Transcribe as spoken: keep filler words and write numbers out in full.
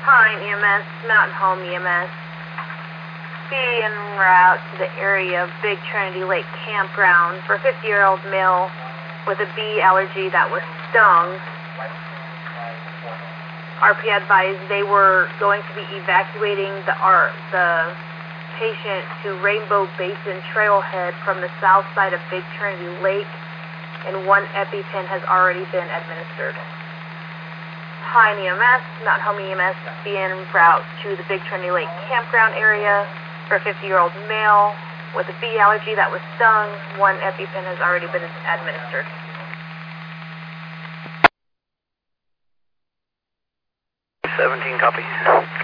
Pine E M S, Mountain Home E M S. Be en route to the area of Big Trinity Lake Campground for a fifty-year-old male with a bee allergy that was stung. R P advised they were going to be evacuating the, R, the patient to Rainbow Basin Trailhead from the south side of Big Trinity Lake, and one EpiPen has already been administered. Pine E M S, Mountain Home E M S, be en route to the Big Trinity Lake Campground area for a fifty-year-old male with a bee allergy that was stung. One EpiPen has already been administered. seventeen, copy.